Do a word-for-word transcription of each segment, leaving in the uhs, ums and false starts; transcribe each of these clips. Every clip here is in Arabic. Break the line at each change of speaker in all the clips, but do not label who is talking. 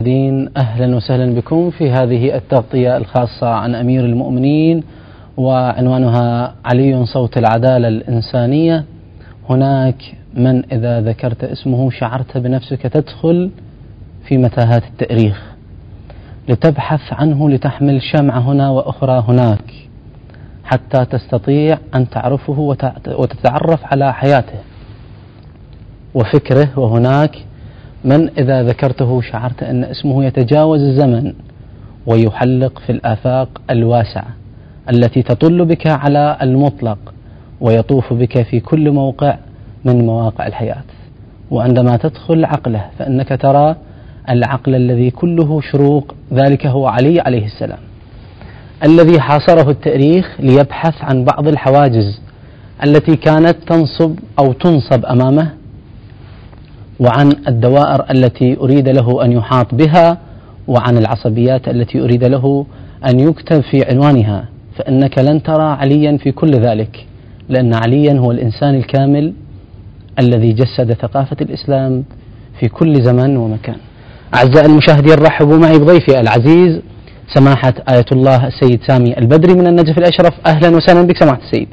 أهلا وسهلا بكم في هذه التغطية الخاصة عن أمير المؤمنين، وعنوانها علي صوت العدالة الإنسانية. هناك من إذا ذكرت اسمه شعرت بنفسك تدخل في متاهات التاريخ لتبحث عنه، لتحمل شمعة هنا وأخرى هناك حتى تستطيع أن تعرفه وتتعرف على حياته وفكره. وهناك من إذا ذكرته شعرت أن اسمه يتجاوز الزمن ويحلق في الآفاق الواسعة التي تطل بك على المطلق ويطوف بك في كل موقع من مواقع الحياة. وعندما تدخل عقله فإنك ترى العقل الذي كله شروق، ذلك هو علي عليه السلام الذي حاصره التاريخ ليبحث عن بعض الحواجز التي كانت تنصب أو تنصب أمامه، وعن الدوائر التي أريد له أن يحاط بها، وعن العصبيات التي أريد له أن يكتب في عنوانها. فإنك لن ترى عليا في كل ذلك، لأن عليا هو الإنسان الكامل الذي جسد ثقافة الإسلام في كل زمن ومكان. أعزائي المشاهدين، رحبوا معي بضيفي العزيز سماحة آية الله السيد سامي البدري من النجف الأشرف. أهلا وسهلا بك سماحة السيد.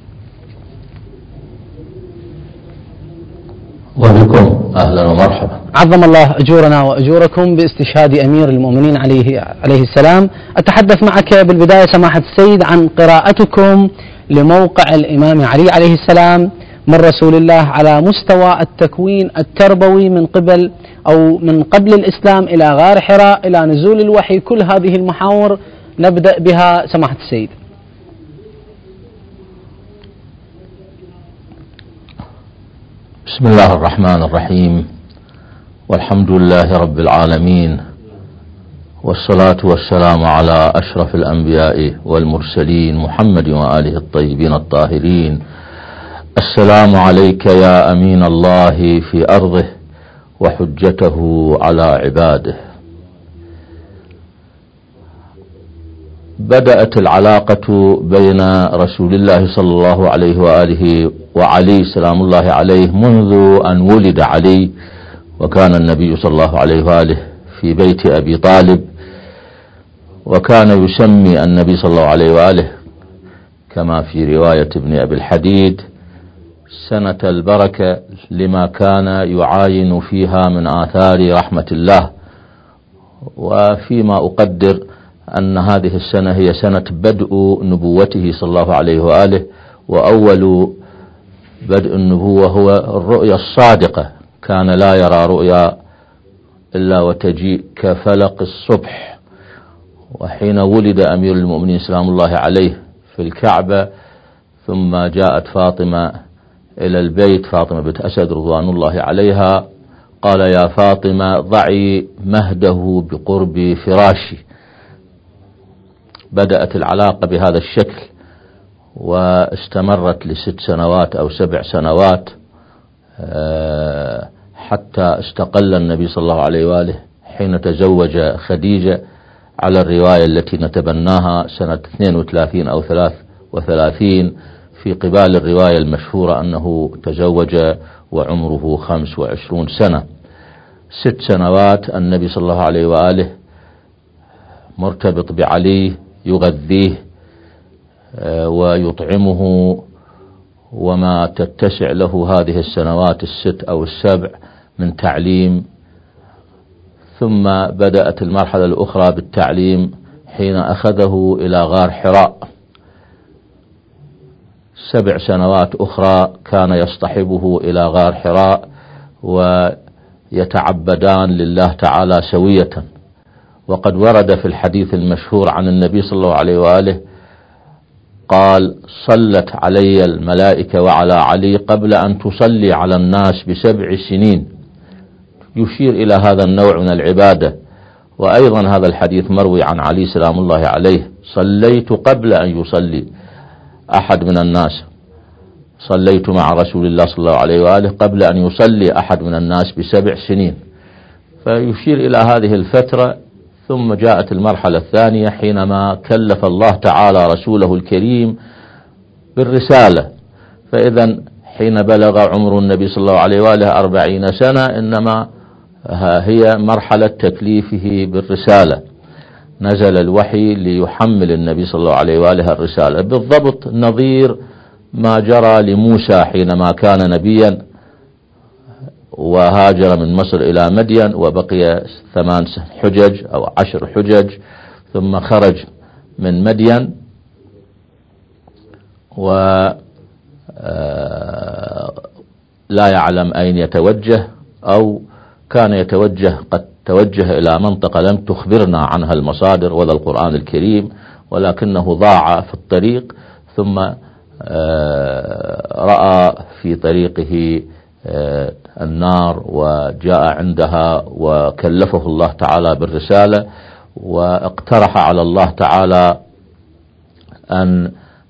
وبكم أهلا ومرحبا.
عظم الله أجورنا وأجوركم باستشهاد أمير المؤمنين عليه, عليه السلام. أتحدث معك بالبداية سماحة السيد عن قراءتكم لموقع الإمام علي عليه السلام من رسول الله على مستوى التكوين التربوي من قبل أو من قبل الإسلام إلى غار حراء إلى نزول الوحي. كل هذه المحاور نبدأ بها سماحة السيد.
بسم الله الرحمن الرحيم، والحمد لله رب العالمين، والصلاة والسلام على أشرف الأنبياء والمرسلين محمد وآله الطيبين الطاهرين. السلام عليك يا أمين الله في أرضه وحجته على عباده. بدأت العلاقة بين رسول الله صلى الله عليه وآله وعلي سلام الله عليه منذ أن ولد علي، وكان النبي صلى الله عليه وآله في بيت أبي طالب، وكان يسمي النبي صلى الله عليه وآله كما في رواية ابن أبي الحديد سنة البركة لما كان يعاين فيها من آثار رحمة الله. وفيما أقدر أن هذه السنة هي سنة بدء نبوته صلى الله عليه وآله، وأول بدء النبوة هو الرؤيا الصادقة، كان لا يرى رؤيا إلا وتجيء كفلق الصبح. وحين ولد أمير المؤمنين سلام الله عليه في الكعبة، ثم جاءت فاطمة إلى البيت، فاطمة بنت أسد رضوان الله عليها، قال يا فاطمة ضعي مهده بقرب فراشي. بدأت العلاقة بهذا الشكل واستمرت لست سنوات أو سبع سنوات حتى استقل النبي صلى الله عليه وآله حين تزوج خديجة على الرواية التي نتبناها سنة اثنين وثلاثين أو ثلاث وثلاثين، في قبال الرواية المشهورة أنه تزوج وعمره خمس وعشرون سنة. ست سنوات النبي صلى الله عليه وآله مرتبط بعلي، يغذيه ويطعمه، وما تتسع له هذه السنوات الست أو السبع من تعليم. ثم بدأت المرحلة الأخرى بالتعليم حين أخذه إلى غار حراء. سبع سنوات أخرى كان يصطحبه إلى غار حراء ويتعبدان لله تعالى سوية. وقد ورد في الحديث المشهور عن النبي صلى الله عليه وآله قال صلت علي الملائكة وعلى علي قبل أن تصلي على الناس بسبع سنين، يشير إلى هذا النوع من العبادة. وأيضا هذا الحديث مروي عن علي سلام الله عليه صليت قبل أن يصلي أحد من الناس، صليت مع رسول الله صلى الله عليه وآله قبل أن يصلي أحد من الناس بسبع سنين، فيشير إلى هذه الفترة. ثم جاءت المرحلة الثانية حينما كلف الله تعالى رسوله الكريم بالرسالة. فإذا حين بلغ عمر النبي صلى الله عليه وآله أربعين سنة إنما هي مرحلة تكليفه بالرسالة. نزل الوحي ليحمل النبي صلى الله عليه وآله الرسالة، بالضبط نظير ما جرى لموسى حينما كان نبيا وهاجر من مصر إلى مدين وبقي ثمان حجج أو عشر حجج، ثم خرج من مدين ولا يعلم أين يتوجه، أو كان يتوجه قد توجه إلى منطقة لم تخبرنا عنها المصادر ولا القرآن الكريم، ولكنه ضاع في الطريق، ثم رأى في طريقه النار وجاء عندها وكلفه الله تعالى بالرسالة، واقترح على الله تعالى أن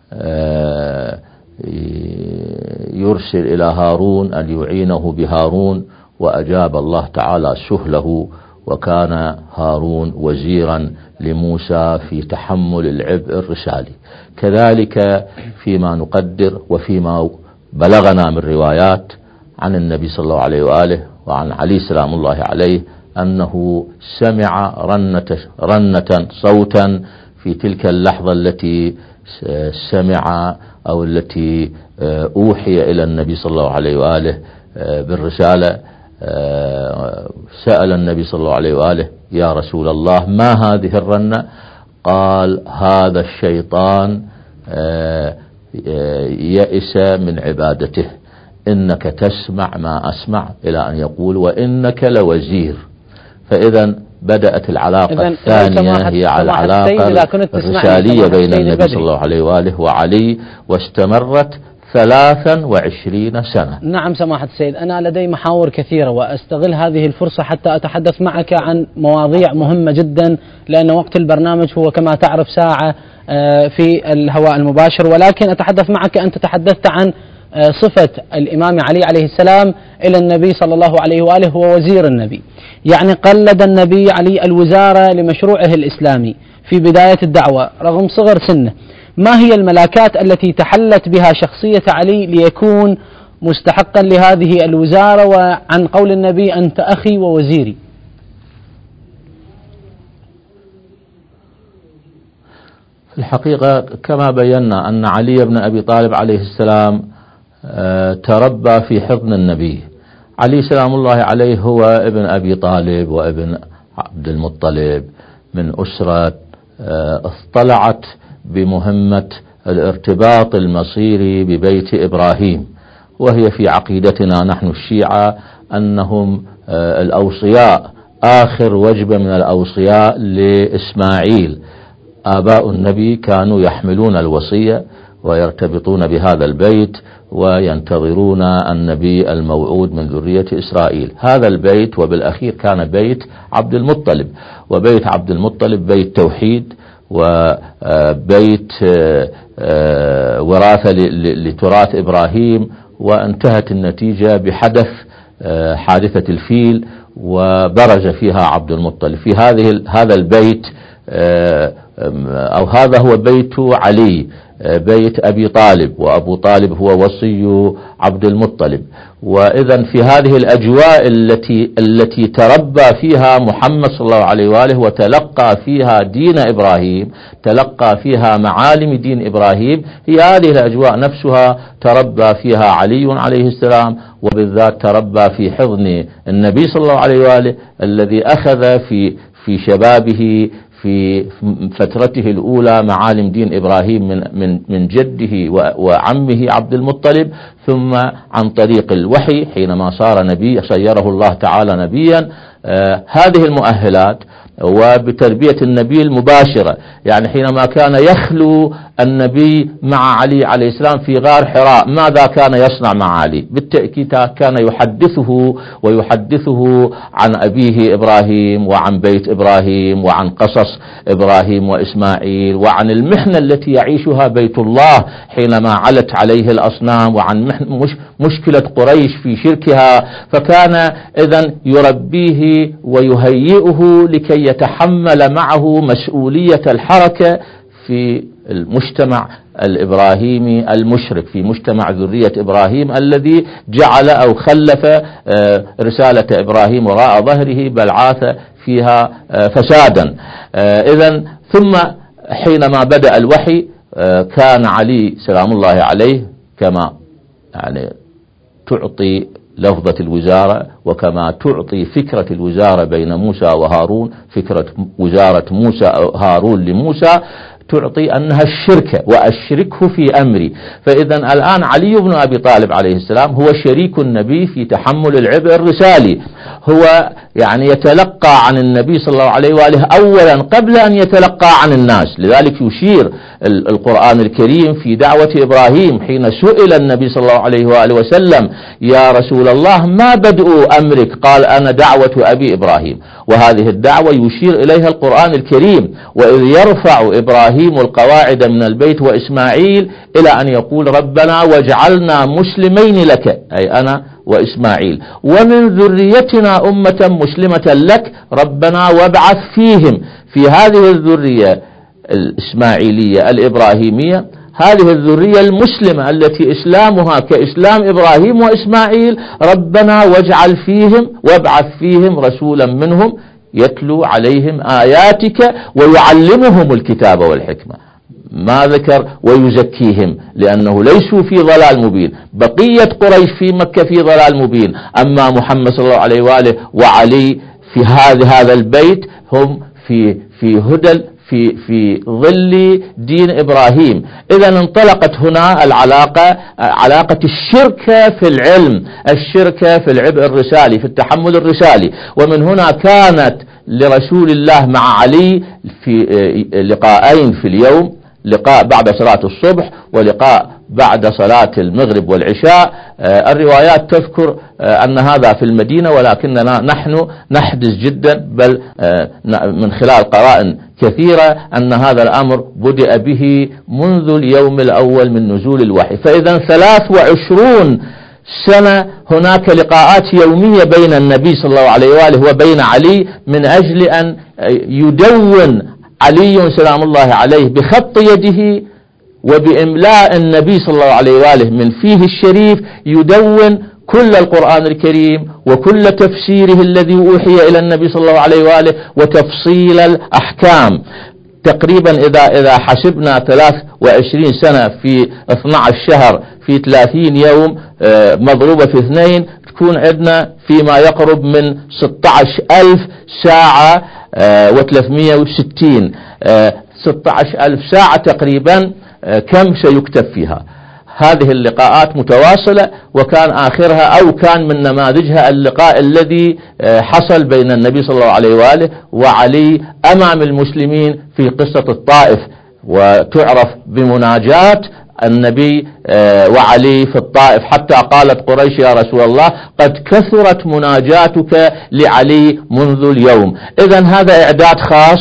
يرسل إلى هارون أن يعينه بهارون، وأجاب الله تعالى سهله، وكان هارون وزيرا لموسى في تحمل العبء الرسالي. كذلك فيما نقدر وفيما بلغنا من روايات عن النبي صلى الله عليه وآله وعن علي سلام الله عليه أنه سمع رنة, رنة صوتا في تلك اللحظة التي سمع أو التي أوحي إلى النبي صلى الله عليه وآله بالرسالة. سأل النبي صلى الله عليه وآله: يا رسول الله، ما هذه الرنة؟ قال: هذا الشيطان يئس من عبادته، إنك تسمع ما أسمع، إلى أن يقول: وإنك لوزير. فإذا بدأت العلاقة الثانية هي على العلاقة الرسالية بين النبي صلى الله عليه وآله وعلي، واستمرت ثلاثا وعشرين سنة.
نعم سماحة السيد، أنا لدي محاور كثيرة وأستغل هذه الفرصة حتى أتحدث معك عن مواضيع مهمة جدا، لأن وقت البرنامج هو كما تعرف ساعة في الهواء المباشر، ولكن أتحدث معك. أنت تحدثت عن صفة الإمام علي عليه السلام إلى النبي صلى الله عليه وآله هو وزير النبي، يعني قلد النبي علي الوزارة لمشروعه الإسلامي في بداية الدعوة رغم صغر سنه. ما هي الملاكات التي تحلت بها شخصية علي ليكون مستحقا لهذه الوزارة، وعن قول النبي: أنت أخي ووزيري؟
في الحقيقة كما بينا أن علي بن أبي طالب عليه السلام تربى في حضن النبي. علي سلام الله عليه هو ابن أبي طالب وابن عبد المطلب من أسرة اطلعت بمهمة الارتباط المصيري ببيت إبراهيم، وهي في عقيدتنا نحن الشيعة أنهم الأوصياء، آخر وجبة من الأوصياء لإسماعيل. آباء النبي كانوا يحملون الوصية ويرتبطون بهذا البيت وينتظرون النبي الموعود من ذرية إسرائيل. هذا البيت وبالأخير كان بيت عبد المطلب، وبيت عبد المطلب بيت توحيد وبيت وراثة لتراث إبراهيم، وانتهت النتيجة بحدث حادثة الفيل وبرز فيها عبد المطلب. في هذه هذا البيت أو هذا هو بيت علي، بيت أبي طالب، وأبو طالب هو وصي عبد المطلب. وإذا في هذه الأجواء التي التي تربى فيها محمد صلى الله عليه وآله وتلقى فيها دين إبراهيم، تلقى فيها معالم دين إبراهيم، هي هذه الأجواء نفسها تربى فيها علي عليه السلام، وبالذات تربى في حضن النبي صلى الله عليه وآله الذي أخذ في في شبابه في فترته الأولى معالم دين إبراهيم من من من جده وعمه عبد المطلب، ثم عن طريق الوحي حينما صار نبي صيره الله تعالى نبيا. آه هذه المؤهلات وبتربية النبي المباشرة، يعني حينما كان يخلو النبي مع علي عليه السلام في غار حراء، ماذا كان يصنع مع علي؟ بالتأكيد كان يحدثه ويحدثه عن أبيه إبراهيم وعن بيت إبراهيم وعن قصص إبراهيم وإسماعيل وعن المحنة التي يعيشها بيت الله حينما علت عليه الأصنام، وعن مش مشكلة قريش في شركها. فكان إذن يربيه ويهيئه لكي يتحمل معه مسؤولية الحركة في المجتمع الإبراهيمي المشرك، في مجتمع ذرية إبراهيم الذي جعل أو خلف رسالة إبراهيم وراء ظهره، بل عاث فيها فسادا. إذن ثم حينما بدأ الوحي كان علي سلام الله عليه كما يعني تعطي لفظة الوزارة وكما تعطي فكرة الوزارة بين موسى وهارون، فكرة وزارة موسى أو هارون لموسى تعطي أنها الشركة، وأشركه في أمري. فإذا الآن علي بن أبي طالب عليه السلام هو شريك النبي في تحمل العبء الرسالي، هو يعني يتلقى عن النبي صلى الله عليه وآله أولا قبل أن يتلقى عن الناس. لذلك يشير القرآن الكريم في دعوة إبراهيم حين سئل النبي صلى الله عليه وآله وسلم يا رسول الله ما بدء أمرك؟ قال أنا دعوة أبي إبراهيم. وهذه الدعوة يشير إليها القرآن الكريم، وإذ يرفع إبراهيم القواعد من البيت وإسماعيل إلى أن يقول ربنا واجعلنا مسلمين لك، أي أنا وإسماعيل، ومن ذريتنا أمة مسلمة لك ربنا وابعث فيهم. في هذه الذرية الإسماعيلية الإبراهيمية، هذه الذرية المسلمة التي إسلامها كإسلام إبراهيم وإسماعيل، ربنا واجعل فيهم وابعث فيهم رسولا منهم يتلو عليهم آياتك ويعلمهم الكتاب والحكمة. ما ذكر ويزكيهم لأنه ليسوا في ضلال مبين، بقية قريش في مكة في ضلال مبين، أما محمد صلى الله عليه وآله وعلي في هذا هذا البيت هم في في هدى في في ظل دين إبراهيم. إذا انطلقت هنا العلاقة، علاقة الشركة في العلم، الشركة في العبء الرسالي، في التحمل الرسالي. ومن هنا كانت لرسول الله مع علي في لقاءين في اليوم، لقاء بعد صلاة الصبح ولقاء بعد صلاة المغرب والعشاء. الروايات تذكر أن هذا في المدينة، ولكننا نحن نحدث جدا، بل من خلال قرائن كثيرة أن هذا الأمر بدأ به منذ اليوم الأول من نزول الوحي. فإذا ثلاث وعشرون سنة هناك لقاءات يومية بين النبي صلى الله عليه وآله وبين علي، من أجل أن يدون علي سلام الله عليه بخط يده وبإملاء النبي صلى الله عليه وآله من فيه الشريف، يدون كل القرآن الكريم وكل تفسيره الذي أوحي إلى النبي صلى الله عليه وآله وتفصيل الأحكام. تقريبا إذا إذا حسبنا ثلاث وعشرين سنة في اثني عشر شهر في ثلاثين يوم مضروبة في اثنين، تكون عندنا فيما يقرب من ستة عشر ألف ساعة وثلاثمئة وستين، ستة عشر ألف ساعة تقريبا. كم سيكتب فيها؟ هذه اللقاءات متواصلة، وكان آخرها أو كان من نماذجها اللقاء الذي حصل بين النبي صلى الله عليه وآله وعلي أمام المسلمين في قصة الطائف، وتعرف بمناجاة النبي وعلي في الطائف، حتى قالت قريش يا رسول الله قد كثرت مناجاتك لعلي منذ اليوم. إذن هذا إعداد خاص،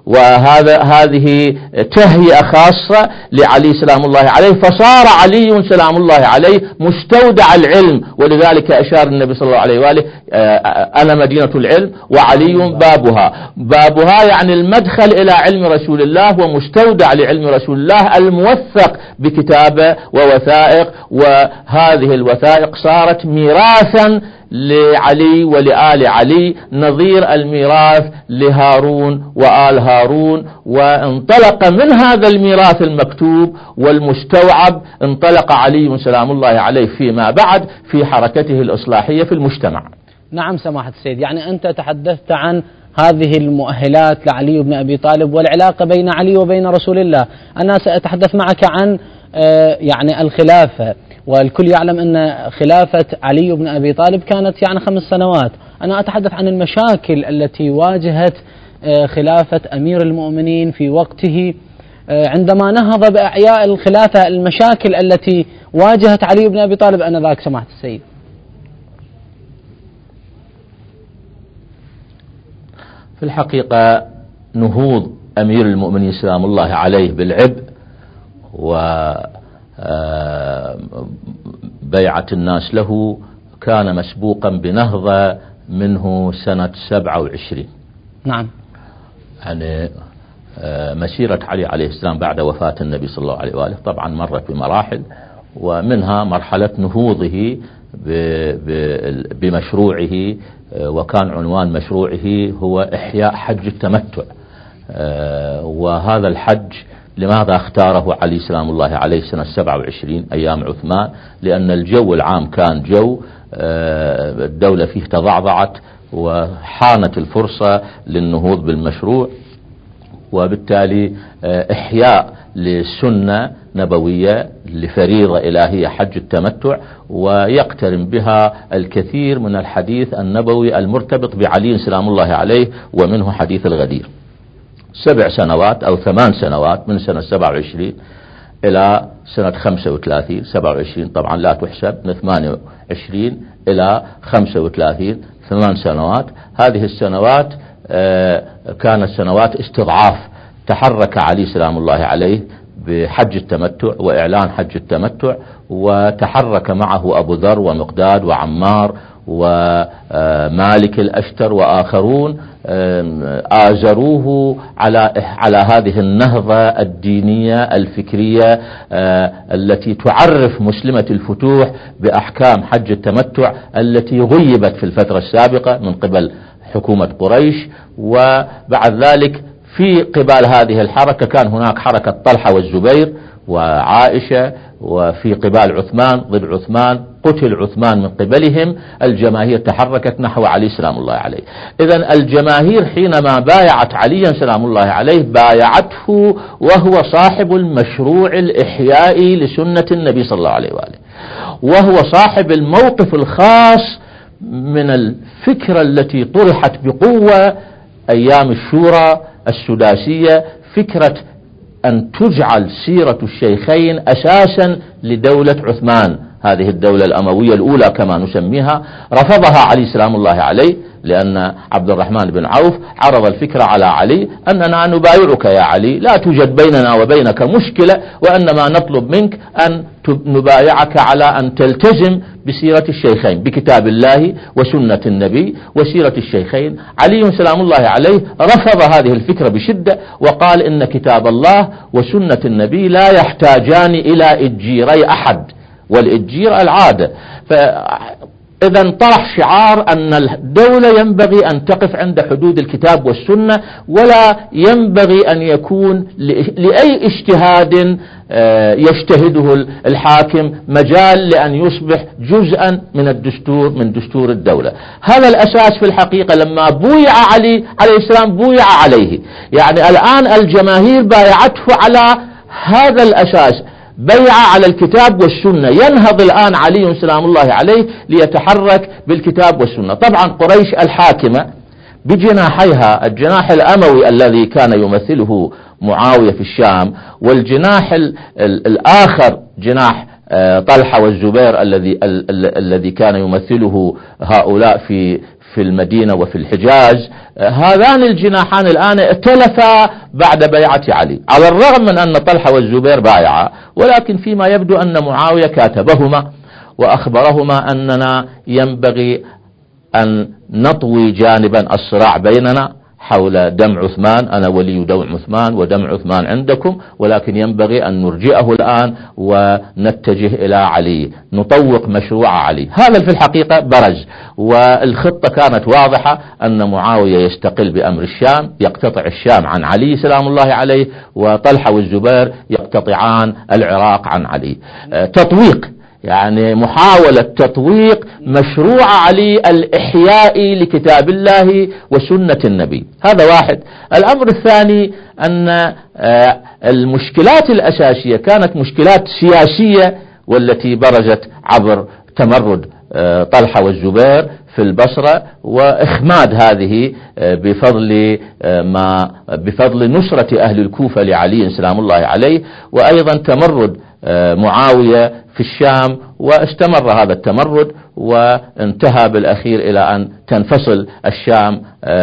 وهذا هذه تهيئة خاصة لعلي سلام الله عليه، فصار علي سلام الله عليه مستودع العلم. ولذلك أشار النبي صلى الله عليه وآله أنا مدينة العلم وعلي بابها. بابها يعني المدخل إلى علم رسول الله ومستودع لعلم رسول الله الموثق بكتابة ووثائق، وهذه الوثائق صارت ميراثا لعلي ولآل علي، نظير الميراث لهارون وآل هارون. وانطلق من هذا الميراث المكتوب والمستوعب، انطلق علي سلام الله عليه فيما بعد في حركته الإصلاحية في المجتمع.
نعم سماحة السيد، يعني أنت تحدثت عن هذه المؤهلات لعلي بن أبي طالب والعلاقة بين علي وبين رسول الله. أنا سأتحدث معك عن يعني الخلافة، والكل يعلم أن خلافة علي بن أبي طالب كانت يعني خمس سنوات. أنا أتحدث عن المشاكل التي واجهت خلافة أمير المؤمنين في وقته عندما نهض بإحياء الخلافة، المشاكل التي واجهت علي بن أبي طالب آنذاك سماحة السيد.
في الحقيقة نهوض أمير المؤمنين سلام الله عليه بالعبء وبيعة الناس له كان مسبوقا بنهضة منه سنة سبعة وعشرين.
نعم.
يعني مسيرة علي عليه السلام بعد وفاة النبي صلى الله عليه وآله طبعا مرت بمراحل، ومنها مرحلة نهوضه بمشروعه، وكان عنوان مشروعه هو إحياء حج التمتع. وهذا الحج لماذا اختاره علي سلام الله عليه سنة سبعة وعشرين أيام عثمان؟ لأن الجو العام كان جو الدولة فيه تضعضعت، وحانت الفرصة للنهوض بالمشروع، وبالتالي إحياء لسنة نبوية لفريضة إلهية حج التمتع، ويقترن بها الكثير من الحديث النبوي المرتبط بعلي سلام الله عليه، ومنه حديث الغدير. سبع سنوات أو ثمان سنوات من سنة سبعة وعشرين إلى سنة خمسة وثلاثين، سبعة وعشرين طبعا لا تحسب، من ثمانية وعشرين إلى خمسة وثلاثين، ثمان سنوات. هذه السنوات كانت سنوات استضعاف، تحرك علي سلام الله عليه بحج التمتع وإعلان حج التمتع، وتحرك معه أبو ذر ومقداد وعمار ومالك الأشتر وآخرون آزروه على على هذه النهضة الدينية الفكرية التي تعرف مسلمة الفتوح بأحكام حج التمتع التي غيبت في الفترة السابقة من قبل حكومة قريش. وبعد ذلك في قبال هذه الحركة كان هناك حركة طلحة والزبير وعائشة، وفي قبال عثمان ضد عثمان، قتل عثمان من قبلهم، الجماهير تحركت نحو علي سلام الله عليه. إذن الجماهير حينما بايعت عليا سلام الله عليه بايعته وهو صاحب المشروع الإحيائي لسنة النبي صلى الله عليه وآله، وهو صاحب الموقف الخاص من الفكرة التي طرحت بقوة أيام الشورى السداسية، فكرة أن تجعل سيرة الشيخين أساسا لدولة عثمان، هذه الدولة الأموية الأولى كما نسميها. رفضها علي سلام الله عليه، لأن عبد الرحمن بن عوف عرض الفكرة على علي أننا نبايعك يا علي، لا توجد بيننا وبينك مشكلة، وأنما نطلب منك أن نبايعك على أن تلتزم بسيرة الشيخين، بكتاب الله وسنة النبي وسيرة الشيخين. علي سلام الله عليه رفض هذه الفكرة بشدة، وقال إن كتاب الله وسنة النبي لا يحتاجان إلى إجيري أحد، والإجير العادة. فإذا طرح شعار أن الدولة ينبغي أن تقف عند حدود الكتاب والسنة، ولا ينبغي أن يكون لأي اجتهاد يجتهده الحاكم مجال لأن يصبح جزءا من الدستور من دستور الدولة. هذا الأساس في الحقيقة لما بويع علي عليه السلام بويع عليه، يعني الآن الجماهير بايعته على هذا الأساس، بيع على الكتاب والسنة. ينهض الآن علي سلام الله عليه ليتحرك بالكتاب والسنة. طبعا قريش الحاكمة بجناحيها، الجناح الأموي الذي كان يمثله معاوية في الشام، والجناح الآخر جناح طلحة والزبير الذي الذي كان يمثله هؤلاء في في المدينة وفي الحجاز. هذان الجناحان الآن ائتلفا بعد بيعة علي، على الرغم من أن طلحة والزبير بايعا، ولكن فيما يبدو أن معاوية كاتبهما وأخبرهما أننا ينبغي أن نطوي جانبا الصراع بيننا حول دم عثمان، أنا ولي دم عثمان ودم عثمان عندكم، ولكن ينبغي أن نرجئه الآن ونتجه إلى علي، نطوق مشروع علي. هذا في الحقيقة برز، والخطة كانت واضحة أن معاوية يستقل بأمر الشام، يقتطع الشام عن علي سلام الله عليه، وطلحة والزبير يقتطعان العراق عن علي. تطويق، يعني محاولة تطويق مشروع علي الإحيائي لكتاب الله وسنة النبي. هذا واحد. الأمر الثاني أن المشكلات الأساسية كانت مشكلات سياسية، والتي برزت عبر تمرد طلحة والزبير في البصرة، وإخماد هذه بفضل ما بفضل نصرة أهل الكوفة لعلي سلام الله عليه، وأيضا تمرد معاوية في الشام، واستمر هذا التمرد وانتهى بالأخير إلى أن تنفصل الشام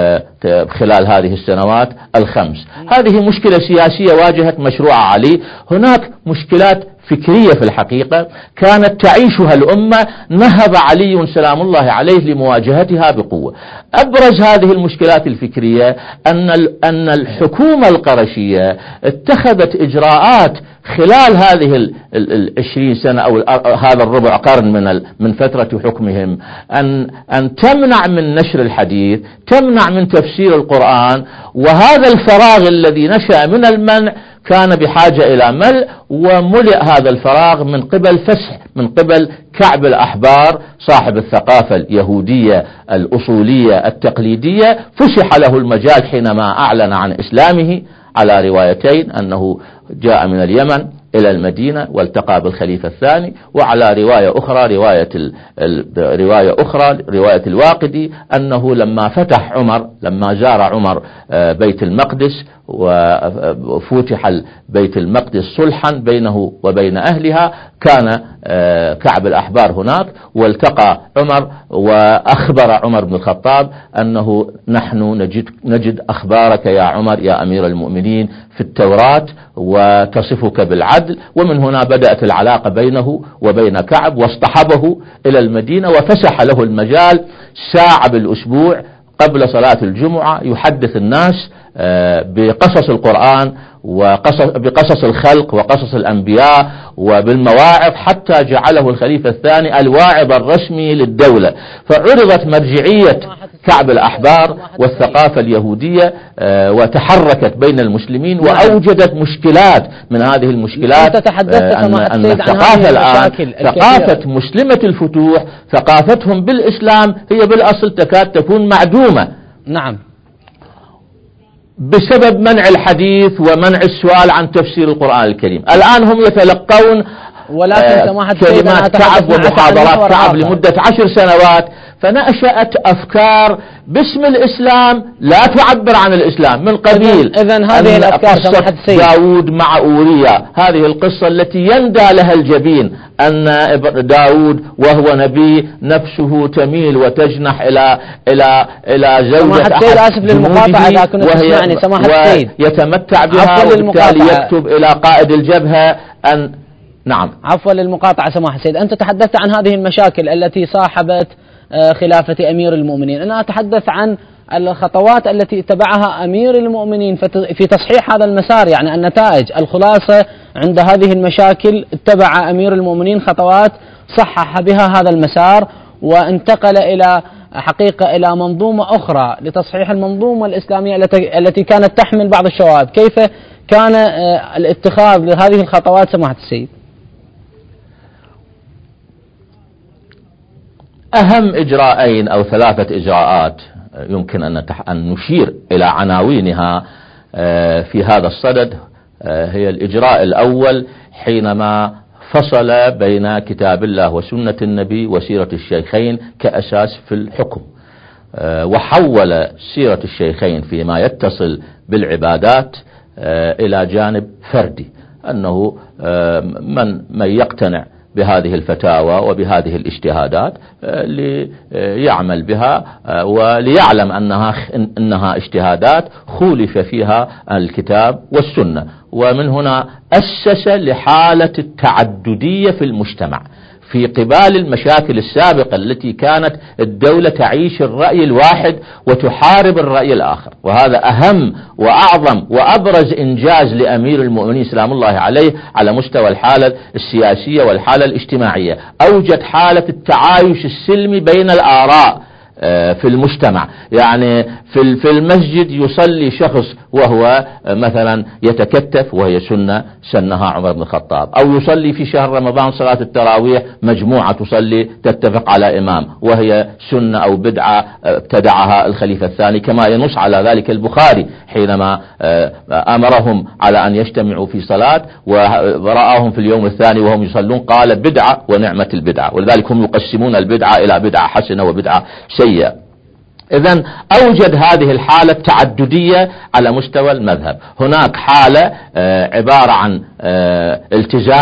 خلال هذه السنوات الخمس. هذه مشكلة سياسية واجهت مشروع علي. هناك مشكلات فكرية في الحقيقة كانت تعيشها الأمة، نهض علي سلام الله عليه لمواجهتها بقوة. أبرز هذه المشكلات الفكرية أن أن الحكومة القرشية اتخذت إجراءات خلال هذه العشرين سنة أو هذا الربع قرن من من فترة حكمهم، أن أن تمنع من نشر الحديث، تمنع من تفسير القرآن، وهذا الفراغ الذي نشأ من المنع كان بحاجة إلى ملء، وملئ هذا الفراغ من قبل فسح من قبل كعب الأحبار صاحب الثقافة اليهودية الأصولية التقليدية. فسح له المجال حينما أعلن عن إسلامه على روايتين، أنه جاء من اليمن إلى المدينة والتقى بالخليفة الثاني، وعلى رواية أخرى رواية ال... ال... رواية أخرى رواية الواقدي أنه لما فتح عمر لما زار عمر بيت المقدس وفتح بيت المقدس صلحا بينه وبين أهلها، كان كعب الأحبار هناك والتقى عمر، وأخبر عمر بن الخطاب أنه نحن نجد, نجد أخبارك يا عمر يا أمير المؤمنين في التوراة وتصفك بالعدل. ومن هنا بدأت العلاقة بينه وبين كعب، واصطحبه إلى المدينة وفسح له المجال ساعة بالأسبوع قبل صلاة الجمعة يحدث الناس بقصص القرآن وبقصص الخلق وقصص الأنبياء وبالمواعظ، حتى جعله الخليفة الثاني الواعظ الرسمي للدولة. فعرضت مرجعية كعب الأحبار والثقافة اليهودية وتحركت بين المسلمين وأوجدت مشكلات. من هذه المشكلات أن, أن الثقافة الآن ثقافة مسلمة الفتوح، ثقافتهم بالإسلام هي بالأصل تكاد تكون معدومة.
نعم،
بسبب منع الحديث ومنع السؤال عن تفسير القرآن الكريم. الآن هم يتلقون
ولكن
كلمات كعب ومحاضرات كعب لمدة عشر سنوات، فنشأت أفكار باسم الإسلام لا تعبر عن الإسلام، من قبيل
إذن هذه الأفكار
قصة داود مع أوريا، هذه القصة التي يندى لها الجبين، أن داود وهو نبي نفسه تميل وتجنح إلى إلى إلى زوجة أحد
آسف للمقاطعة إذا كنت تسمعني سماحة السيد،
ويتمتع بها وبالتالي يكتب إلى قائد الجبهة أن نعم.
عفوا للمقاطعة سماحة السيد، أنت تحدثت عن هذه المشاكل التي صاحبت خلافة أمير المؤمنين، أنا أتحدث عن الخطوات التي اتبعها أمير المؤمنين في تصحيح هذا المسار، يعني النتائج الخلاصة عند هذه المشاكل اتبع أمير المؤمنين خطوات صحح بها هذا المسار، وانتقل إلى حقيقة إلى منظومة أخرى لتصحيح المنظومة الإسلامية التي كانت تحمل بعض الشواذ. كيف كان الاتخاذ لهذه الخطوات سماحة السيد؟
أهم إجراءين أو ثلاثة إجراءات يمكن أن نشير إلى عناوينها في هذا الصدد. هي الإجراء الأول حينما فصل بين كتاب الله وسنة النبي وسيرة الشيخين كأساس في الحكم، وحول سيرة الشيخين فيما يتصل بالعبادات إلى جانب فردي، أنه من من يقتنع بهذه الفتاوى وبهذه الاجتهادات ليعمل بها وليعلم أنها أنها اجتهادات خولف فيها الكتاب والسنة. ومن هنا أسس لحالة التعددية في المجتمع في قبال المشاكل السابقة التي كانت الدولة تعيش الرأي الواحد وتحارب الرأي الآخر. وهذا أهم وأعظم وأبرز إنجاز لأمير المؤمنين سلام الله عليه على مستوى الحالة السياسية والحالة الاجتماعية. أوجد حالة التعايش السلمي بين الآراء في المجتمع، يعني في في المسجد يصلي شخص وهو مثلا يتكتف وهي سنة سنها عمر بن الخطاب، أو يصلي في شهر رمضان صلاة التراويح مجموعة تصلي تتفق على إمام وهي سنة أو بدعة ابتدعها الخليفة الثاني، كما ينص على ذلك البخاري حينما أمرهم على أن يجتمعوا في صلاة ورآهم في اليوم الثاني وهم يصلون قال بدعة ونعمة البدعة، ولذلك هم يقسمون البدعة إلى بدعة حسنة وبدعة سيئة. إذن أوجد هذه الحالة التعددية على مستوى المذهب. هناك حالة عبارة عن التزام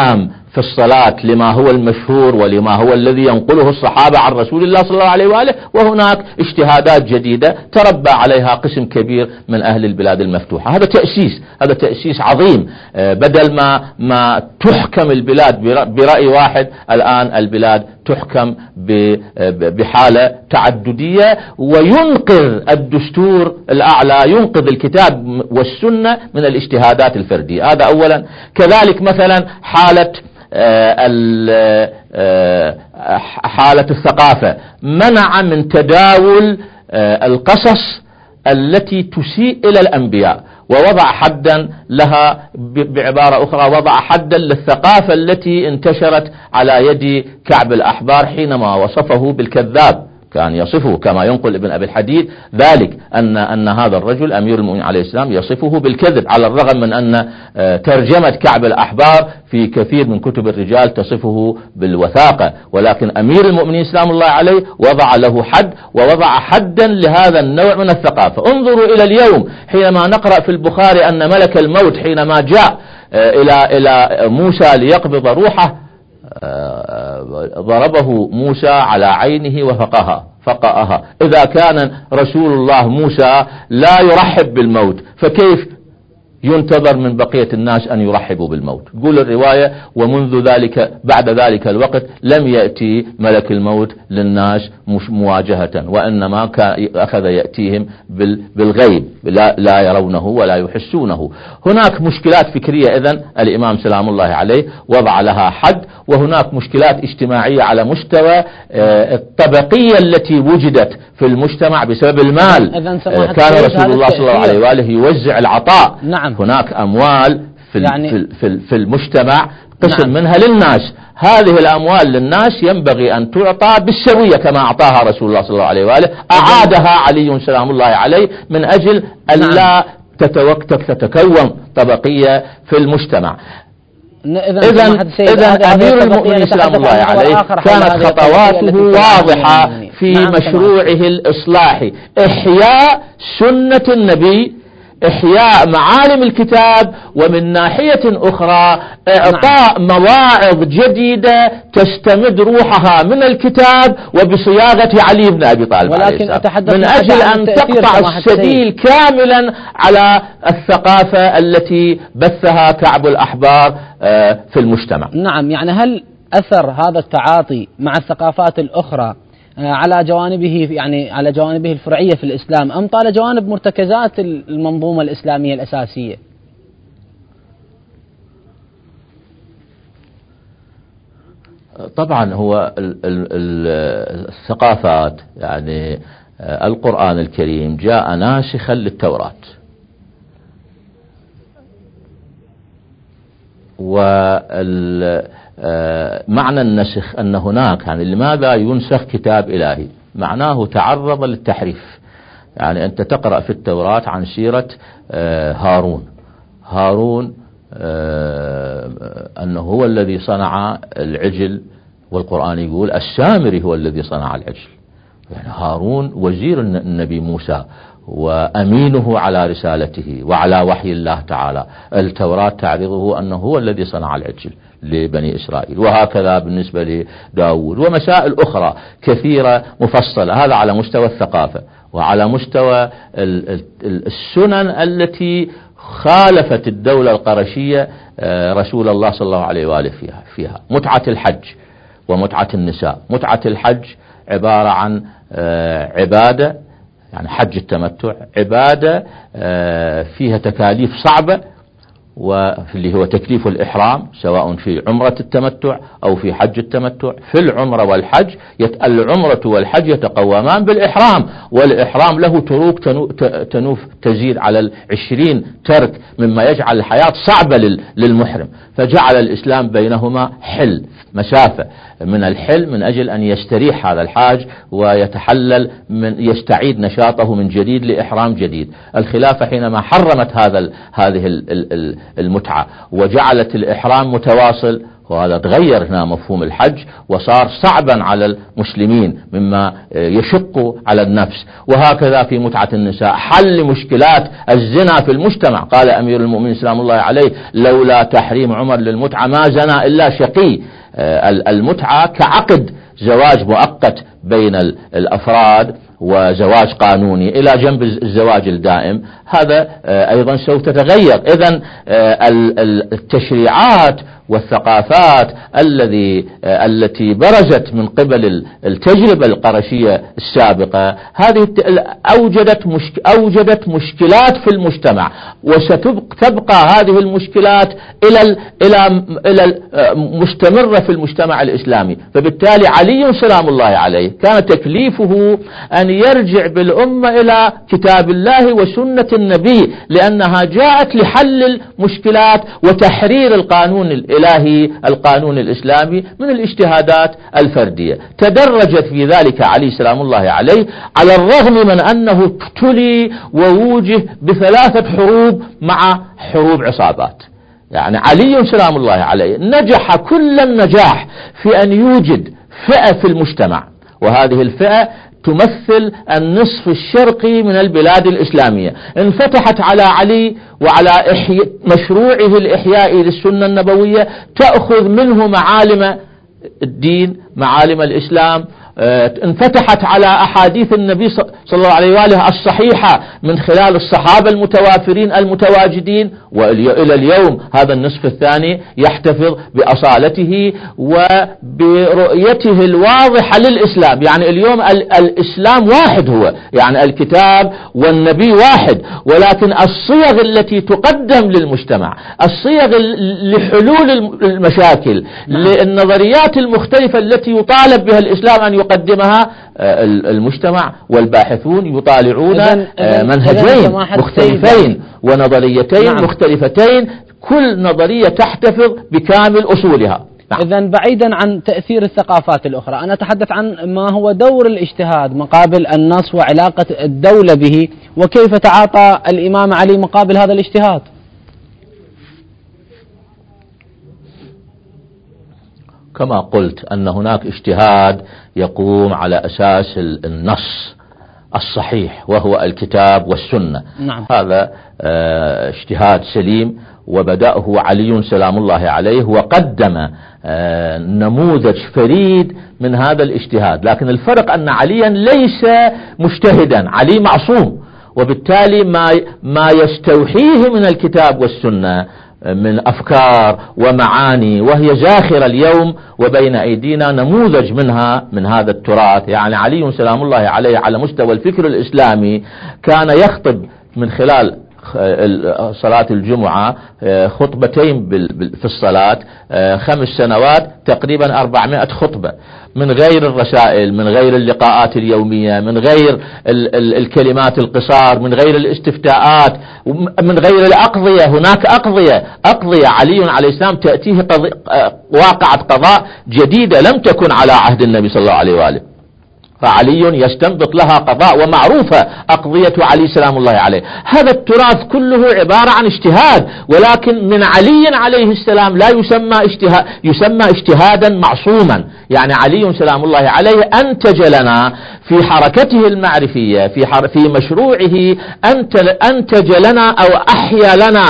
في الصلاة لما هو المشهور ولما هو الذي ينقله الصحابة عن رسول الله صلى الله عليه وآله، وهناك اجتهادات جديدة تربى عليها قسم كبير من أهل البلاد المفتوحة. هذا تأسيس هذا تأسيس عظيم. بدل ما ما تحكم البلاد برأي واحد، الآن البلاد تحكم بحالة تعددية، وينقذ الدستور الأعلى، ينقذ الكتاب والسنة من الاجتهادات الفردية. هذا أولا. كذلك مثلا حالة حالة الثقافة، منع من تداول القصص التي تسيء إلى الأنبياء، ووضع حدا لها. بعبارة أخرى وضع حدا للثقافة التي انتشرت على يد كعب الأحبار حينما وصفه بالكذاب، كان يصفه كما ينقل ابن أبي الحديد ذلك أن أن هذا الرجل أمير المؤمنين عليه السلام يصفه بالكذب، على الرغم من أن ترجمة كعب الأحبار في كثير من كتب الرجال تصفه بالوثاقة، ولكن أمير المؤمنين سلام الله عليه وضع له حد، ووضع حدا لهذا النوع من الثقافة. انظروا إلى اليوم حينما نقرأ في البخاري أن ملك الموت حينما جاء إلى إلى موسى ليقبض روحه ضربه موسى على عينه وفقها فقأها. إذا كان رسول الله موسى لا يرحب بالموت، فكيف ينتظر من بقية الناس أن يرحبوا بالموت؟ قول الرواية ومنذ ذلك بعد ذلك الوقت لم يأتي ملك الموت للناس مش مواجهة، وإنما أخذ يأتيهم بالغيب، لا, لا يرونه ولا يحسونه. هناك مشكلات فكرية إذن الإمام سلام الله عليه وضع لها حد، وهناك مشكلات اجتماعية على مستوى الطبقية التي وجدت في المجتمع بسبب المال. كان رسول الله صلى الله عليه وآله يوزع العطاء.
نعم.
هناك أموال في
يعني
في في المجتمع قسم
نعم.
منها للناس، هذه الأموال للناس ينبغي أن تعطى بالسوية كما أعطاها رسول الله صلى الله عليه وآله، أعادها علي سلام الله عليه من أجل أن لا تتكون طبقية في المجتمع. إذن إذن أمير المؤمنين سلام الله عليه كانت خطواته واضحة في مشروعه الإصلاحي، إحياء سنة النبي، إحياء معالم الكتاب، ومن ناحية أخرى إعطاء مواعظ جديدة تستمد روحها من الكتاب وبصياغة علي بن أبي طالب عليه السلام، من أجل أن تقطع السبيل كاملا على الثقافة التي بثها كعب الأحبار في المجتمع.
نعم. يعني هل أثر هذا التعاطي مع الثقافات الأخرى على جوانبه يعني على جوانبه الفرعية في الإسلام، أم طال جوانب مرتكزات المنظومة الإسلامية الأساسية؟
طبعا هو الثقافات، يعني القرآن الكريم جاء ناسخا للتوراة، وال معنى النسخ أن هناك يعني لماذا ينسخ كتاب إلهي؟ معناه تعرض للتحريف. يعني أنت تقرأ في التوراة عن سيرة هارون هارون أنه هو الذي صنع العجل، والقرآن يقول السامري هو الذي صنع العجل. يعني هارون وزير النبي موسى وأمينه على رسالته وعلى وحي الله تعالى، التوراة تعرضه أنه هو الذي صنع العجل لبني إسرائيل، وهكذا بالنسبة لداود، ومسائل أخرى كثيرة مفصلة. هذا على مستوى الثقافة، وعلى مستوى السنن التي خالفت الدولة القرشية رسول الله صلى الله عليه وآله فيها فيها متعة الحج ومتعة النساء. متعة الحج عبارة عن عبادة، يعني حج التمتع عبادة فيها تكاليف صعبة، واللي هو تكليف الإحرام سواء في عمرة التمتع أو في حج التمتع. في العمرة والحج العمرة والحج يتقومان بالإحرام، والإحرام له تروك تنوف تزيد على العشرين ترك مما يجعل الحياة صعبة للمحرم، فجعل الإسلام بينهما حل، مسافة من الحل من أجل أن يستريح هذا الحاج ويتحلل من يستعيد نشاطه من جديد لإحرام جديد. الخلافة حينما حرمت هذا هذه المتعة وجعلت الإحرام متواصل، وهذا تغير هنا مفهوم الحج وصار صعبا على المسلمين مما يشق على النفس. وهكذا في متعة النساء، حل مشكلات الزنا في المجتمع. قال أمير المؤمنين سلام الله عليه: لولا تحريم عمر للمتعة ما زنا إلا شقي. المتعة كعقد زواج مؤقت بين الأفراد وزواج قانوني إلى جنب الزواج الدائم، هذا أيضا سوف تتغير. إذن التشريعات والثقافات الذي التي برزت من قبل التجربة القرشية السابقة هذه أوجدت مشك أوجدت مشكلات في المجتمع، وستبقى هذه المشكلات إلى إلى إلى مستمرة في المجتمع الإسلامي. فبالتالي علي سلام الله عليه كان تكليفه أن يرجع بالأمة إلى كتاب الله وسنة النبي، لأنها جاءت لحل المشكلات وتحرير القانون الإلهي القانون الإسلامي من الاجتهادات الفردية. تدرجت في ذلك علي سلام الله عليه، على الرغم من أنه ابتلي ووجه بثلاثة حروب مع حروب عصابات. يعني علي سلام الله عليه نجح كل النجاح في أن يوجد فئة في المجتمع، وهذه الفئة تمثل النصف الشرقي من البلاد الإسلامية، انفتحت على علي وعلى إحياء مشروعه الإحيائي للسنة النبوية، تأخذ منه معالم الدين، معالم الإسلام، انفتحت على أحاديث النبي صلى الله عليه وآله الصحيحة من خلال الصحابة المتوافرين المتواجدين. وإلى اليوم هذا النصف الثاني يحتفظ بأصالته وبرؤيته الواضحة للإسلام. يعني اليوم الإسلام واحد، هو يعني الكتاب والنبي واحد، ولكن الصيغ التي تقدم للمجتمع، الصيغ لحلول المشاكل، للنظريات المختلفة التي يطالب بها الإسلام أن يقدمها المجتمع والباحثون يطالعون منهجين مختلفين ونظريتين نعم. مختلفتين، كل نظرية تحتفظ بكامل أصولها.
نعم. إذن بعيدا عن تأثير الثقافات الأخرى، أنا أتحدث عن ما هو دور الاجتهاد مقابل النص وعلاقة الدولة به، وكيف تعاطى الإمام علي مقابل هذا الاجتهاد.
كما قلت أن هناك اجتهاد يقوم على أساس النص الصحيح وهو الكتاب والسنة.
نعم.
هذا اه اجتهاد سليم وبدأه علي سلام الله عليه، وقدم اه نموذج فريد من هذا الاجتهاد. لكن الفرق أن عليا ليس مجتهدا، علي معصوم، وبالتالي ما ما يستوحيه من الكتاب والسنة من أفكار ومعاني وهي زاخرة اليوم وبين أيدينا نموذج منها من هذا التراث. يعني علي سلام الله عليه على مستوى الفكر الإسلامي كان يخطب من خلال صلاة الجمعة خطبتين في الصلاة، خمس سنوات تقريبا أربعمائة خطبة، من غير الرسائل، من غير اللقاءات اليومية، من غير الكلمات القصار، من غير الاستفتاءات، من غير الأقضية. هناك أقضية أقضية علي عليه السلام تأتيه واقعة قضاء جديدة لم تكن على عهد النبي صلى الله عليه وآله، فعلي يستنبط لها قضاء، ومعروفة أقضية علي سلام الله عليه. هذا التراث كله عبارة عن اجتهاد، ولكن من علي عليه السلام لا يسمى اجتهاد، يسمى اجتهادا معصوما. يعني علي سلام الله عليه أنتج لنا في حركته المعرفية، في في مشروعه أنتج لنا أو أحيا لنا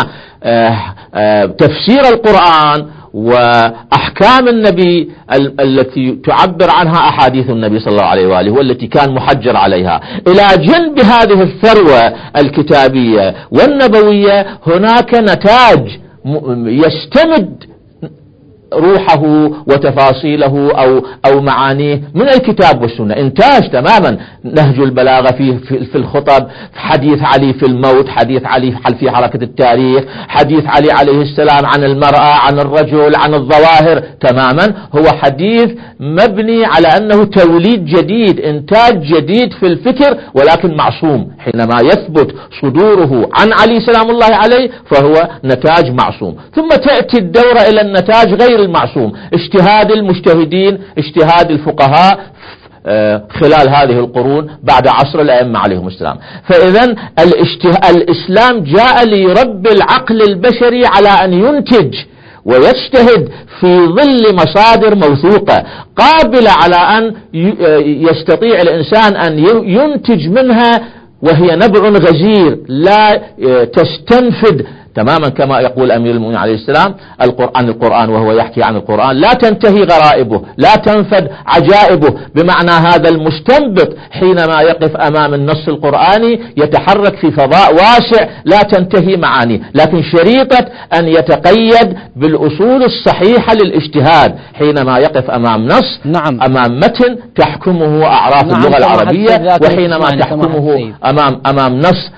تفسير القرآن وأحكام النبي التي تعبر عنها أحاديث النبي صلى الله عليه وآله، والتي كان محجر عليها. إلى جنب هذه الثروة الكتابية والنبوية هناك نتاج يستمد روحه وتفاصيله أو أو معانيه من الكتاب والسنة، إنتاج تماما. نهج البلاغة في في الخطب، حديث علي في الموت، حديث علي في حركة التاريخ، حديث علي عليه السلام عن المرأة، عن الرجل، عن الظواهر، تماما هو حديث مبني على أنه توليد جديد، إنتاج جديد في الفكر، ولكن معصوم. حينما يثبت صدوره عن علي سلام الله عليه فهو نتاج معصوم. ثم تأتي الدورة إلى النتاج غير المعصوم، اجتهاد المجتهدين، اجتهاد الفقهاء خلال هذه القرون بعد عصر الأئمة عليهم السلام. فإذا الإسلام جاء ليربي العقل البشري على أن ينتج ويجتهد في ظل مصادر موثوقة قابلة على أن يستطيع الإنسان أن ينتج منها، وهي نبع غزير لا تستنفد تماما كما يقول أمير المؤمنين عليه السلام القرآن القرآن وهو يحكي عن القرآن لا تنتهي غرائبه، لا تنفد عجائبه. بمعنى هذا المستنبط حينما يقف أمام النص القرآني يتحرك في فضاء واسع لا تنتهي معانيه، لكن شريطة أن يتقيد بالأصول الصحيحة للاجتهاد حينما يقف أمم نص
نعم.
أمام متن تحكمه أعراف نعم. اللغة العربية، وحينما تحكمه أمام أمام نص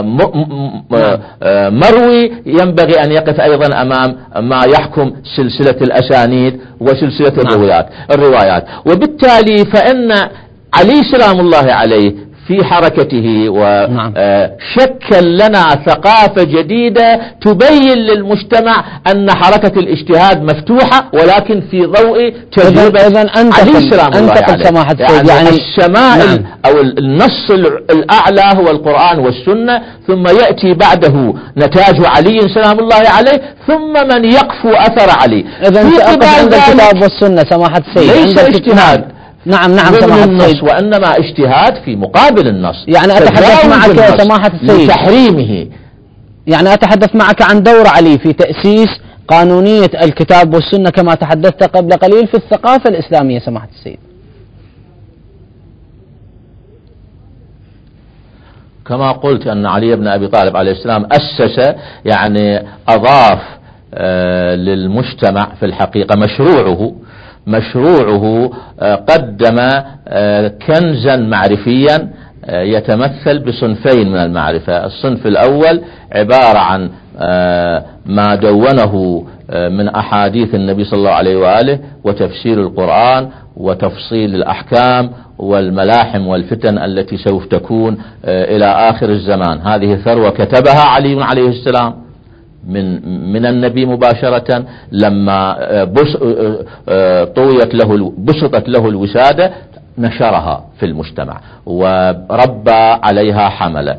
مروي ينبغي أن يقف أيضا أمام ما يحكم سلسلة الأسانيد وسلسلة الروايات الروايات وبالتالي فإن علي سلام الله عليه في حركته وشكل لنا ثقافة جديدة تبين للمجتمع أن حركة الاجتهاد مفتوحة، ولكن في ضوء تجربة علي سلام الله عليه. يعني, يعني الشمائل نعم. أو النص الأعلى هو القرآن والسنة، ثم يأتي بعده نتاج علي سلام الله عليه، ثم من يقفو أثر علي.
إذا في عند الكتاب والسنة سماحة السيد
ليس اجتهاد
نعم نعم سماحة
النص، وإنما اجتهاد في مقابل النص.
يعني أتحدث معك يا سماحة السيد
لتحريمه،
يعني أتحدث معك عن دور علي في تأسيس قانونية الكتاب والسنة كما تحدثت قبل قليل في الثقافة الإسلامية سماحة السيد.
كما قلت أن علي بن أبي طالب عليه السلام أسس، يعني أضاف آه للمجتمع في الحقيقة مشروعه مشروعه قدم كنزا معرفيا يتمثل بصنفين من المعرفة. الصنف الأول عبارة عن ما دونه من أحاديث النبي صلى الله عليه وآله وتفسير القرآن وتفصيل الأحكام والملاحم والفتن التي سوف تكون إلى آخر الزمان. هذه ثروة كتبها علي عليه السلام من من النبي مباشرة لما بس طويت له بسطت له الوسادة، نشرها في المجتمع وربى عليها حملة.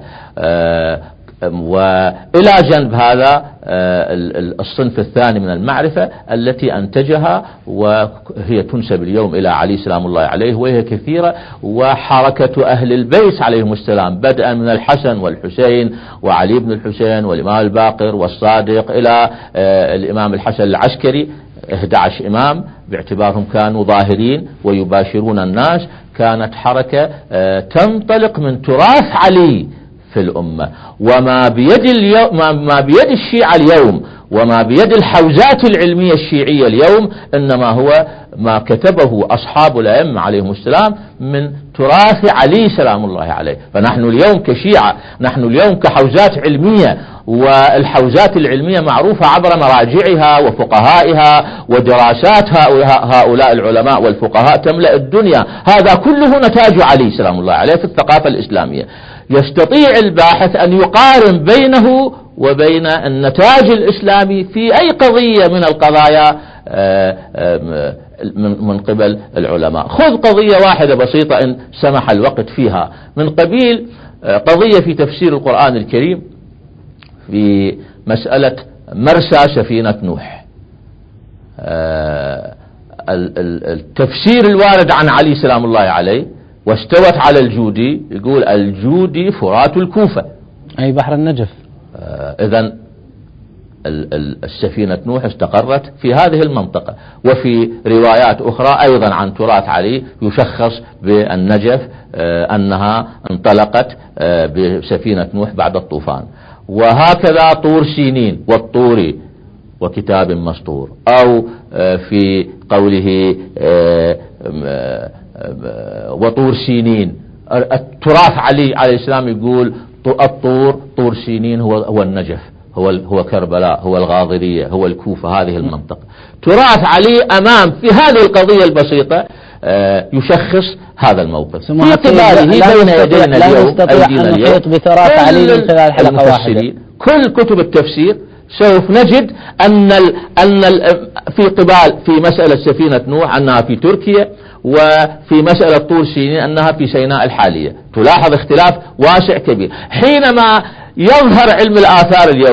وإلى جنب هذا الصنف الثاني من المعرفة التي أنتجها وهي تنسب اليوم إلى علي سلام الله عليه، وهي كثيرة، وحركة أهل البيت عليهم السلام بدءا من الحسن والحسين وعلي بن الحسين والإمام الباقر والصادق إلى الإمام الحسن العسكري، أحد عشر إمام باعتبارهم كانوا ظاهرين ويباشرون الناس. كانت حركة تنطلق من تراث علي في الأمة، وما بيد اليوم ما بيد الشيعة اليوم وما بيد الحوزات العلمية الشيعية اليوم إنما هو ما كتبه أصحاب الأئمة عليهم السلام من تراث علي سلام الله عليه. فنحن اليوم كشيعة، نحن اليوم كحوزات علمية، والحوزات العلمية معروفة عبر مراجعها وفقهائها ودراسات هؤلاء العلماء والفقهاء تملأ الدنيا. هذا كله نتاج علي سلام الله عليه في الثقافة الإسلامية. يستطيع الباحث أن يقارن بينه وبين النتاج الإسلامي في أي قضية من القضايا من قبل العلماء. خذ قضية واحدة بسيطة إن سمح الوقت فيها، من قبيل قضية في تفسير القرآن الكريم في مسألة مرسى سفينة نوح. التفسير الوارد عن علي سلام الله عليه واستوت على الجودي، يقول الجودي فرات الكوفة
أي بحر النجف.
إذن السفينة نوح استقرت في هذه المنطقة. وفي روايات أخرى أيضا عن تراث علي يشخص بالنجف أنها انطلقت بسفينة نوح بعد الطوفان. وهكذا طور سينين والطور وكتاب مسطور، أو في قوله وطور سينين. التراث علي عليه السلام يقول الطور طور سينين هو هو النجف، هو هو كربلاء، هو الغاضرية، هو الكوفة، هذه المنطقة. تراث علي أمام في هذه القضية البسيطة يشخص هذا الموقف في قباله بين يدينا اليوم.
أيدينا اليوم بتراث علي من خلال حلقة واحدة.
كل كتب التفسير سوف نجد أن ال أن ال في قبال في مسألة سفينة نوح أنها في تركيا، وفي مسألة طور سينين أنها في سيناء الحالية. تلاحظ اختلاف واسع كبير. حينما يظهر علم الآثار اليوم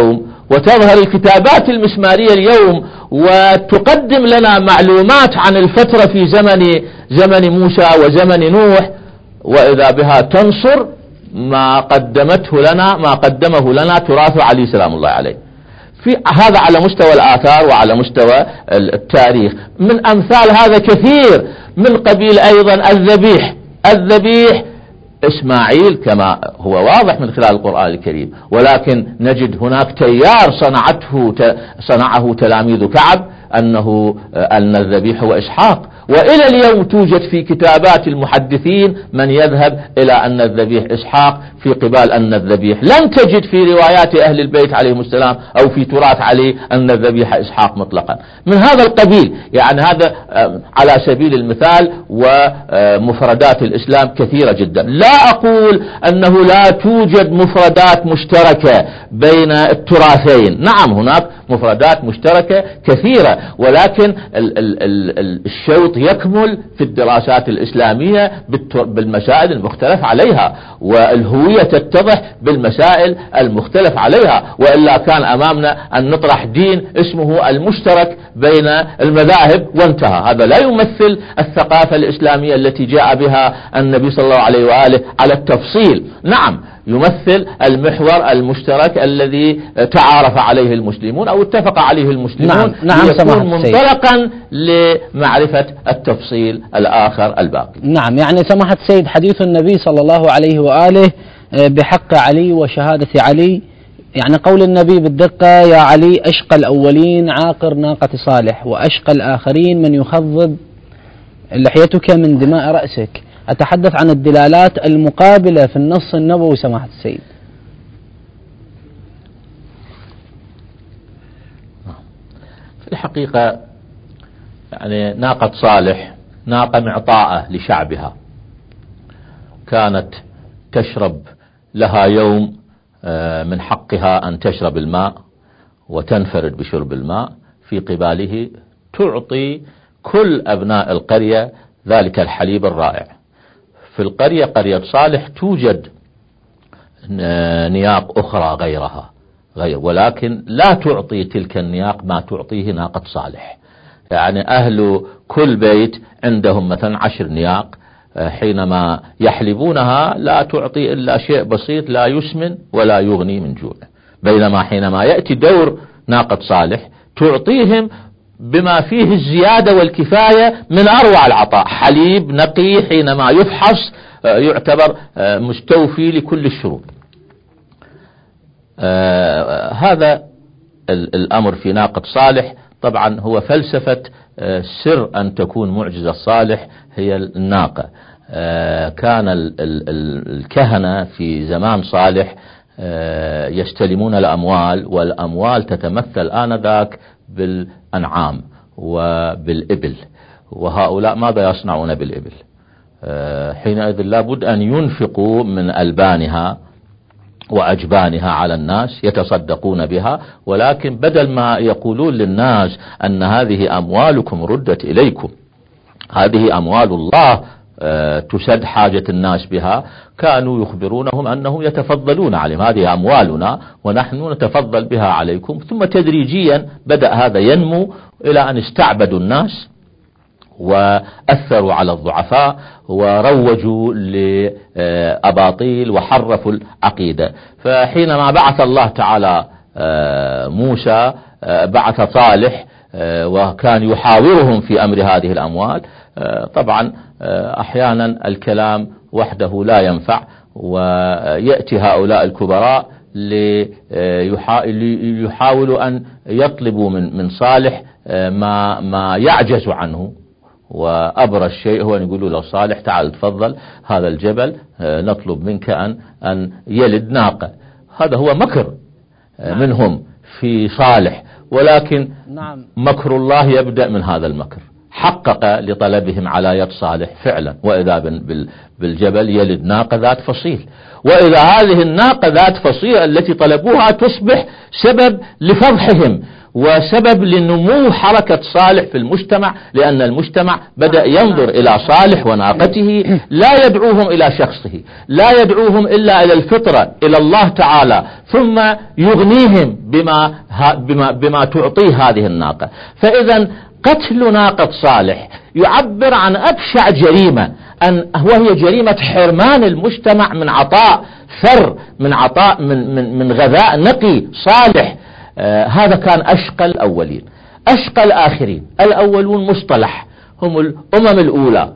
وتظهر الكتابات المسمارية اليوم وتقدم لنا معلومات عن الفترة في زمن زمن موسى وزمن نوح، وإذا بها تنصر ما قدمته لنا ما قدمه لنا تراث علي سلام الله عليه. في هذا على مستوى الآثار وعلى مستوى التاريخ. من أمثال هذا كثير، من قبيل أيضا الذبيح الذبيح إسماعيل كما هو واضح من خلال القرآن الكريم، ولكن نجد هناك تيار صنعته صنعه تلاميذ كعب أنه أن الذبيح هو إسحاق، وإلى اليوم توجد في كتابات المحدثين من يذهب إلى أن الذبيح إسحاق في قبال أن الذبيح. لن تجد في روايات أهل البيت عليهم السلام أو في تراث علي أن الذبيح إسحاق مطلقا. من هذا القبيل يعني هذا على سبيل المثال. ومفردات الإسلام كثيرة جدا. لا أقول أنه لا توجد مفردات مشتركة بين التراثين، نعم هناك مفردات مشتركة كثيرة، ولكن ال ال ال الشوط يكمل في الدراسات الإسلامية بالمسائل المختلف عليها، والهوية تتضح بالمسائل المختلف عليها، وإلا كان أمامنا أن نطرح دين اسمه المشترك بين المذاهب وانتهى. هذا لا يمثل الثقافة الإسلامية التي جاء بها النبي صلى الله عليه وآله على التفصيل. نعم يمثل المحور المشترك الذي تعارف عليه المسلمون أو اتفق عليه المسلمون.
نعم. نعم
يكون منطلقا لمعرفة التفصيل الآخر الباقي.
نعم يعني سماحة السيد حديث النبي صلى الله عليه وآله بحق علي وشهادة علي، يعني قول النبي بالدقة: يا علي أشقى الأولين عاقر ناقة صالح، وأشقى الآخرين من يخضب لحيتك من دماء رأسك. أتحدث عن الدلالات المقابلة في النص النبوي سماحة السيد.
في الحقيقة يعني ناقة صالح ناقة معطاءة لشعبها، كانت تشرب، لها يوم من حقها أن تشرب الماء وتنفرد بشرب الماء، في قباله تعطي كل أبناء القرية ذلك الحليب الرائع. في القرية قرية صالح توجد نياق أخرى غيرها غير، ولكن لا تعطي تلك النياق ما تعطيه ناقة صالح. يعني أهل كل بيت عندهم مثلا عشر نياق، حينما يحلبونها لا تعطي إلا شيء بسيط لا يسمن ولا يغني من جوع، بينما حينما يأتي دور ناقة صالح تعطيهم بما فيه الزيادة والكفاية من أروع العطاء، حليب نقي حينما يفحص يعتبر مستوفي لكل الشروط. هذا الأمر في ناقة صالح طبعا هو فلسفة سر أن تكون معجزة صالح هي الناقة. كان الكهنة في زمان صالح يستلمون الأموال، والأموال تتمثل آنذاك بالأنعام وبالإبل، وهؤلاء ماذا يصنعون بالإبل؟ حينئذ لابد أن ينفقوا من ألبانها وأجبانها على الناس يتصدقون بها، ولكن بدل ما يقولون للناس أن هذه أموالكم ردت إليكم، هذه أموال الله تسد حاجة الناس بها، كانوا يخبرونهم أنهم يتفضلون عليهم، هذه أموالنا ونحن نتفضل بها عليكم. ثم تدريجيا بدأ هذا ينمو إلى أن استعبدوا الناس وأثروا على الضعفاء وروجوا لأباطيل وحرفوا العقيدة. فحينما بعث الله تعالى موسى بعث صالح وكان يحاورهم في أمر هذه الأموال. طبعا أحيانا الكلام وحده لا ينفع، ويأتي هؤلاء الكبراء ليحاولوا أن يطلبوا من من صالح ما ما يعجز عنه، وأبرز شيء هو أن يقولوا له صالح تعال تفضل هذا الجبل نطلب منك أن أن يلد ناقة. هذا هو مكر منهم في صالح، ولكن مكر الله يبدأ من هذا المكر. حقق لطلبهم على يد صالح فعلا، وإذا بالجبل يلد ناقة ذات فصيل، وإذا هذه الناقة ذات فصيل التي طلبوها تصبح سبب لفضحهم وسبب لنمو حركة صالح في المجتمع، لأن المجتمع بدأ ينظر إلى صالح وناقته، لا يدعوهم إلى شخصه، لا يدعوهم إلا إلى الفطرة، إلى الله تعالى، ثم يغنيهم بما, بما, بما تعطيه هذه الناقة. فإذا قتل ناقة صالح يعبر عن أبشع جريمة، أن وهي جريمة حرمان المجتمع من عطاء ثر، من عطاء من, من, من غذاء نقي صالح. آه هذا كان أشقى الأولين. أشقى الآخرين، الأولون مصطلح هم الأمم الأولى،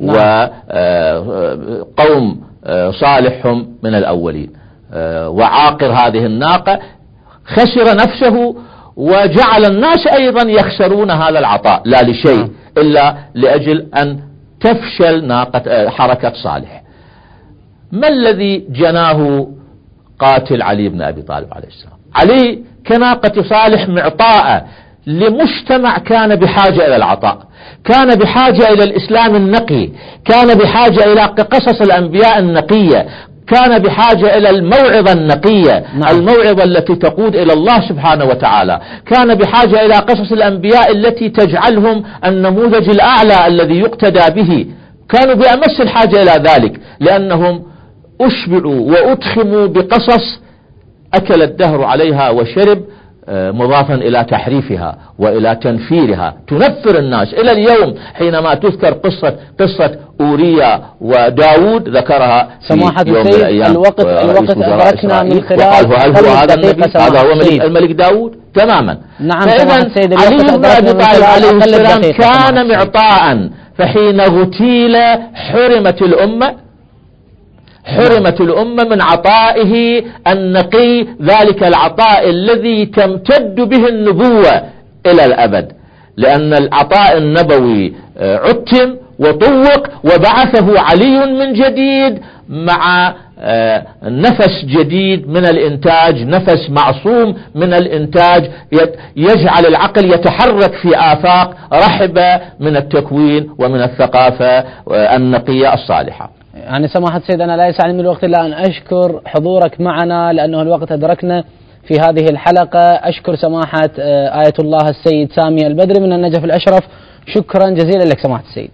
وقوم صالح هم من الأولين. آه وعاقر هذه الناقة خسر نفسه، وجعل الناس أيضا يخسرون هذا العطاء، لا لشيء إلا لأجل أن تفشل ناقة حركة صالح. ما الذي جناه قاتل علي بن أبي طالب عليه السلام؟ علي كناقة صالح معطاء لمجتمع كان بحاجة إلى العطاء، كان بحاجة إلى الإسلام النقي، كان بحاجة إلى قصص الأنبياء النقية، كان بحاجة إلى الموعظة النقية، نعم. الموعظة التي تقود إلى الله سبحانه وتعالى، كان بحاجة إلى قصص الأنبياء التي تجعلهم النموذج الأعلى الذي يقتدى به. كانوا بأمس الحاجة إلى ذلك، لأنهم أشبعوا وأدخموا بقصص أكل الدهر عليها وشرب، مضافا إلى تحريفها وإلى تنفيرها، تنفر الناس إلى اليوم. حينما تذكر قصة قصة أوريا وداود، ذكرها في يوم من الأيام
الوقت الوقت أدركنا من خلال
هل هو هذا النبي؟ هذا هو الملك داود تماما.
نعم.
فإذا علي بن أبي طالب عليه السلام كان معطاء، فحين اغتيل حرمت الأمة حرمت الأمة من عطائه النقي، ذلك العطاء الذي تمتد به النبوة إلى الأبد، لأن العطاء النبوي عتم وطوق، وبعثه علي من جديد مع نفس جديد من الإنتاج، نفس معصوم من الإنتاج، يجعل العقل يتحرك في آفاق رحبة من التكوين ومن الثقافة النقية الصالحة.
يعني سماحة السيد، أنا لا يسعني من الوقت إلا أن أشكر حضورك معنا، لأنه الوقت أدركنا في هذه الحلقة. أشكر سماحة آية الله السيد سامي البدري من النجف الأشرف، شكرا جزيلا لك سماحة السيد.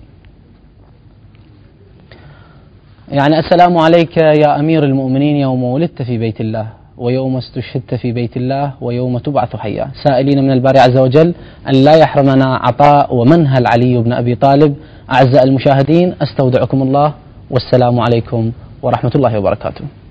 يعني السلام عليك يا أمير المؤمنين يوم ولدت في بيت الله، ويوم استشهدت في بيت الله، ويوم تبعث حيا، سائلين من الباري عز وجل أن لا يحرمنا عطاء ومنهل علي بن أبي طالب. أعزائي المشاهدين، أستودعكم الله، والسلام عليكم ورحمة الله وبركاته.